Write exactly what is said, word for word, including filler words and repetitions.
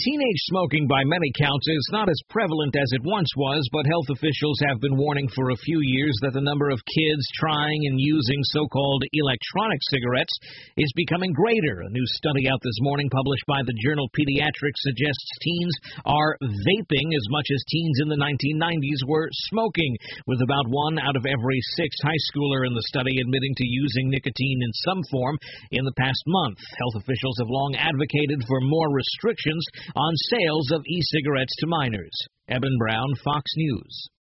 Teenage smoking by many counts is not as prevalent as it once was, but health officials have been warning for a few years that the number of kids trying and using so-called electronic cigarettes is becoming greater. A new study out this morning published by the journal Pediatrics suggests teens are vaping as much as teens in the nineteen nineties were smoking, with about one out of every six high schooler in the study admitting to using nicotine in some form in the past month. Health officials have long advocated for more restrictions on sales of e-cigarettes to minors. Eben Brown, Fox News.